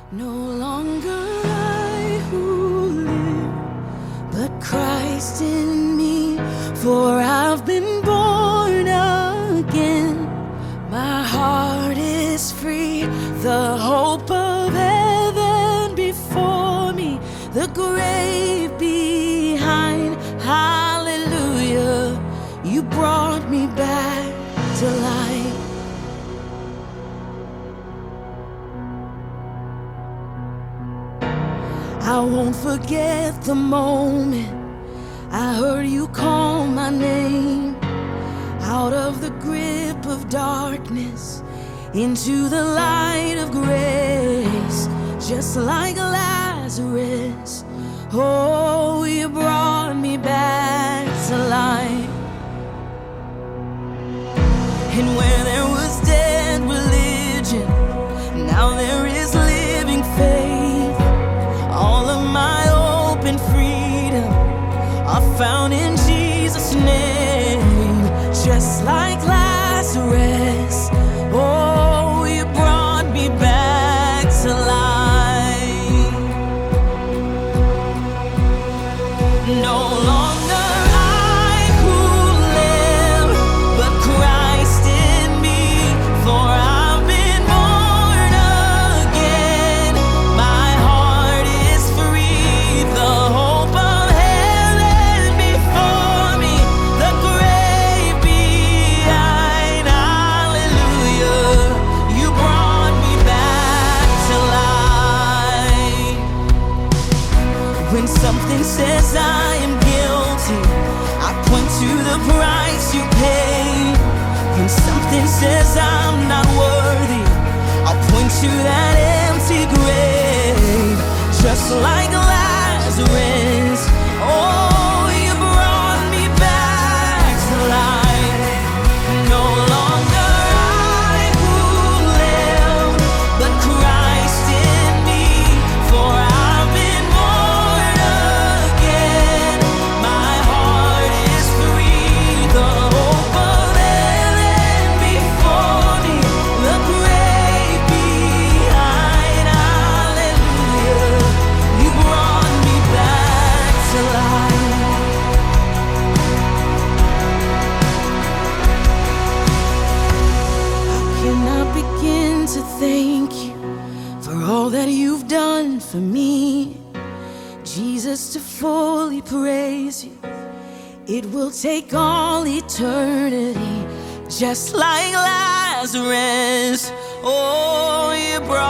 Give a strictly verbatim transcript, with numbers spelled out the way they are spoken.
No longer I who live, but Christ in me. For I've been born again. My heart is free, the hope of heaven before me, the grave behind. Hallelujah, you brought me back to life. I won't forget the moment I heard you call my name, out of the grip of darkness into the light of grace, just like Lazarus. Oh, you brought me back to life. And where there was dead religion, now there is living faith. All of my hope and freedom are found in Jesus' name. Just like Lazarus, oh, you brought me back to life. No longer I who live, but Christ in me. For I've been born again. My heart is free, the hope of heaven before me, the grave behind. Hallelujah, you brought me back to life. When something says I am guilty, I point to the price you paid. When something says I'm not worthy, I'll point to that empty grave. Just like Lazarus, oh, you brought me back to life. No longer I who live, but Christ in me. For I've been born again. My heart is free, the hope of heaven before me, the grave behind. Hallelujah, you brought me back to life. How can I begin to thank you for all that you've done for me? Jesus, to fully praise you, it will take all eternity. Just like Lazarus, oh, you brought